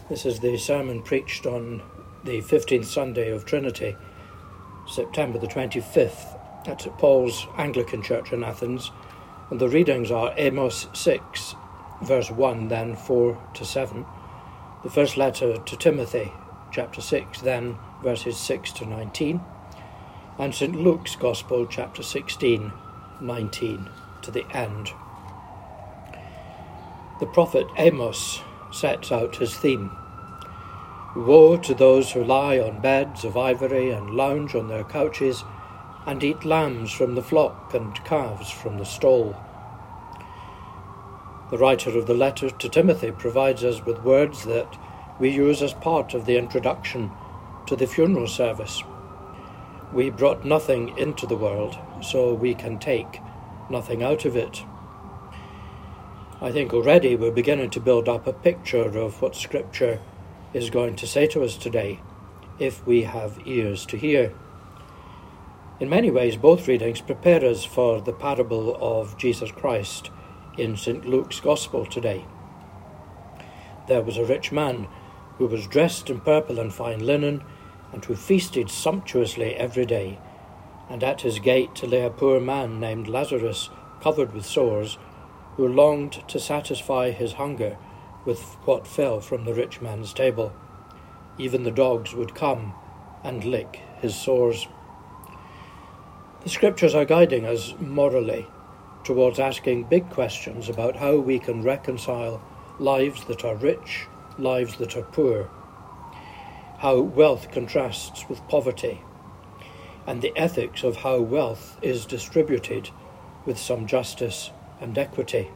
This is the sermon preached on the 15th Sunday of Trinity, September the 25th, at St Paul's Anglican Church in Athens, and the readings are Amos 6, verse 1, then 4 to 7, the first letter to Timothy, chapter 6, then verses 6 to 19, and St Luke's Gospel, chapter 16, 19 to the end. The prophet Amos sets out his theme. Woe to those who lie on beds of ivory and lounge on their couches and eat lambs from the flock and calves from the stall. The writer of the letter to Timothy provides us with words that we use as part of the introduction to the funeral service. We brought nothing into the world, so we can take nothing out of it. I think already we're beginning to build up a picture of what Scripture is going to say to us today, if we have ears to hear. In many ways, both readings prepare us for the parable of Jesus Christ in St Luke's Gospel today. There was a rich man who was dressed in purple and fine linen, and who feasted sumptuously every day. And at his gate lay a poor man named Lazarus, covered with sores, who longed to satisfy his hunger with what fell from the rich man's table. Even the dogs would come and lick his sores. The Scriptures are guiding us morally towards asking big questions about how we can reconcile lives that are rich, lives that are poor, how wealth contrasts with poverty, and the ethics of how wealth is distributed with some justice and equity.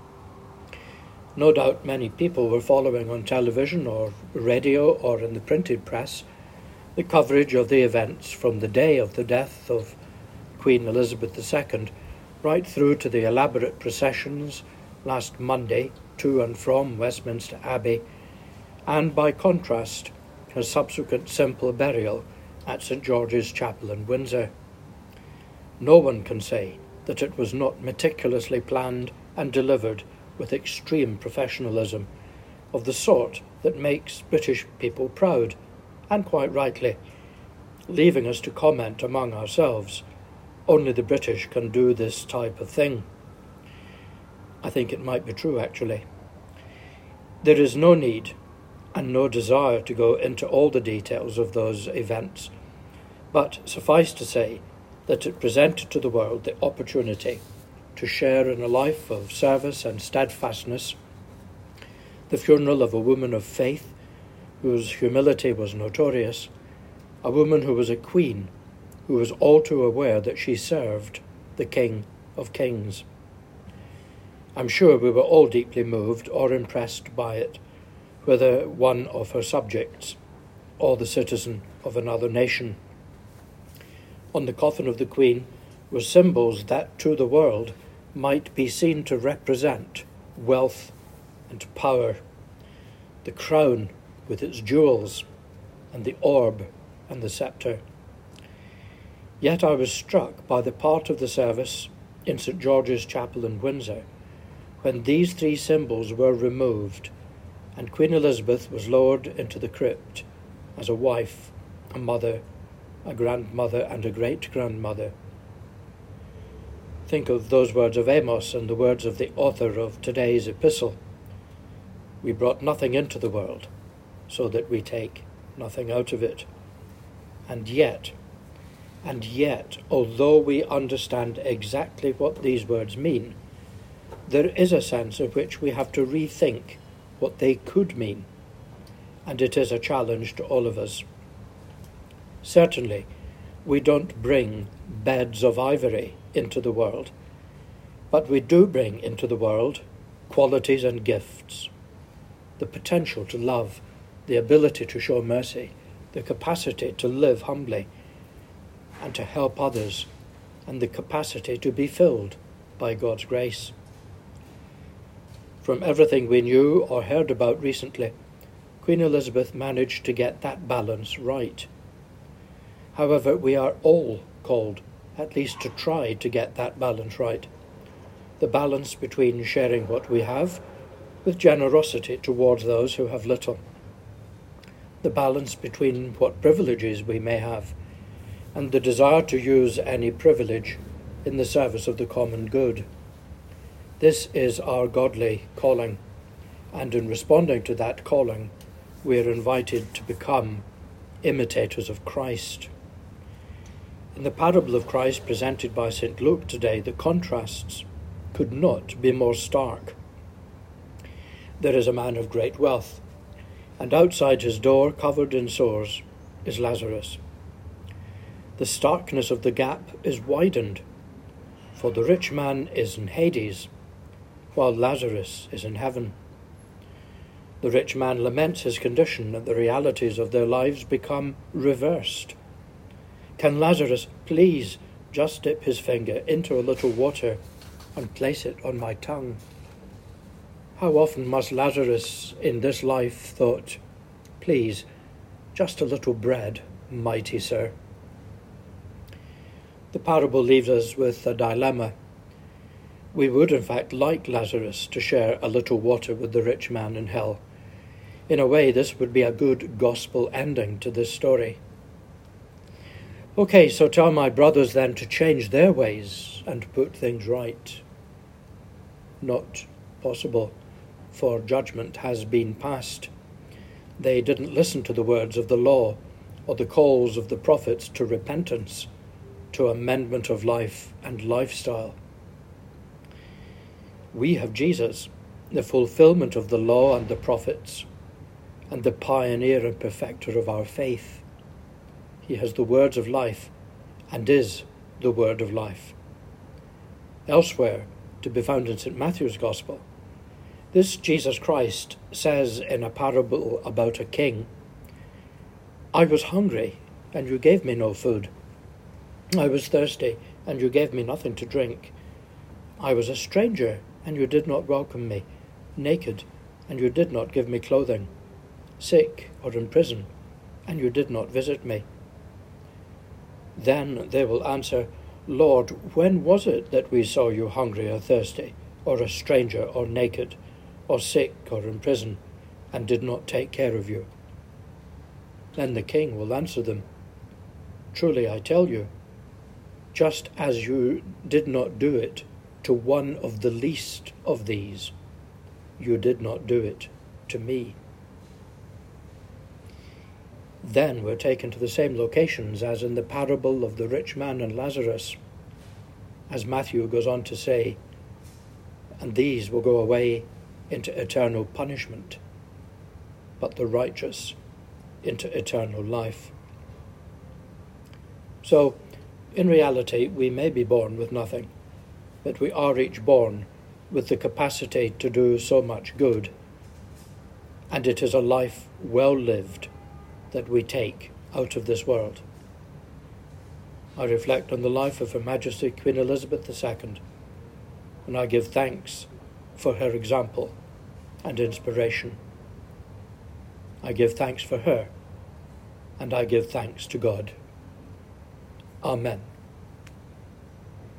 No doubt many people were following on television or radio or in the printed press the coverage of the events from the day of the death of Queen Elizabeth II right through to the elaborate processions last Monday to and from Westminster Abbey, and by contrast her subsequent simple burial at St George's Chapel in Windsor. No one can say that it was not meticulously planned and delivered with extreme professionalism, of the sort that makes British people proud, and quite rightly, leaving us to comment among ourselves. Only the British can do this type of thing. I think it might be true, actually. There is no need and no desire to go into all the details of those events, but suffice to say that it presented to the world the opportunity to share in a life of service and steadfastness, the funeral of a woman of faith whose humility was notorious, a woman who was a queen, who was all too aware that she served the King of Kings. I'm sure we were all deeply moved or impressed by it, whether one of her subjects or the citizen of another nation. On the coffin of the Queen were symbols that to the world might be seen to represent wealth and power, the crown with its jewels, and the orb and the sceptre. Yet I was struck by the part of the service in St George's Chapel in Windsor when these three symbols were removed and Queen Elizabeth was lowered into the crypt as a wife, a mother, a grandmother, and a great-grandmother. Think of those words of Amos and the words of the author of today's epistle. We brought nothing into the world, so that we take nothing out of it. And yet, although we understand exactly what these words mean, there is a sense in which we have to rethink what they could mean, and it is a challenge to all of us. Certainly, we don't bring beds of ivory into the world, but we do bring into the world qualities and gifts, the potential to love, the ability to show mercy, the capacity to live humbly and to help others, and the capacity to be filled by God's grace. From everything we knew or heard about recently, Queen Elizabeth managed to get that balance right. However, we are all called at least to try to get that balance right. The balance between sharing what we have with generosity towards those who have little, the balance between what privileges we may have and the desire to use any privilege in the service of the common good. This is our godly calling, and in responding to that calling, we are invited to become imitators of Christ. In the parable of Christ presented by St. Luke today, the contrasts could not be more stark. There is a man of great wealth, and outside his door, covered in sores, is Lazarus. The starkness of the gap is widened, for the rich man is in Hades, while Lazarus is in heaven. The rich man laments his condition, and the realities of their lives become reversed. Can Lazarus please just dip his finger into a little water and place it on my tongue? How often must Lazarus in this life thought, please, just a little bread, mighty sir. The parable leaves us with a dilemma. We would in fact like Lazarus to share a little water with the rich man in hell. In a way, this would be a good gospel ending to this story. Okay, so tell my brothers then to change their ways and put things right. Not possible, for judgment has been passed. They didn't listen to the words of the law or the calls of the prophets to repentance, to amendment of life and lifestyle. We have Jesus, the fulfillment of the law and the prophets, and the pioneer and perfecter of our faith. He has the words of life and is the word of life. Elsewhere, to be found in St. Matthew's Gospel, this Jesus Christ says in a parable about a king, I was hungry, and you gave me no food. I was thirsty, and you gave me nothing to drink. I was a stranger, and you did not welcome me, naked, and you did not give me clothing, sick or in prison, and you did not visit me. Then they will answer, Lord, when was it that we saw you hungry or thirsty, or a stranger or naked, or sick or in prison, and did not take care of you? Then the king will answer them, Truly I tell you, just as you did not do it to one of the least of these, you did not do it to me. Then we're taken to the same locations as in the parable of the rich man and Lazarus, as Matthew goes on to say, and these will go away into eternal punishment, but the righteous into eternal life. So, in reality, we may be born with nothing, but we are each born with the capacity to do so much good, and it is a life well lived that we take out of this world. I reflect on the life of Her Majesty Queen Elizabeth II, and I give thanks for her example and inspiration. I give thanks for her, and I give thanks to God. Amen.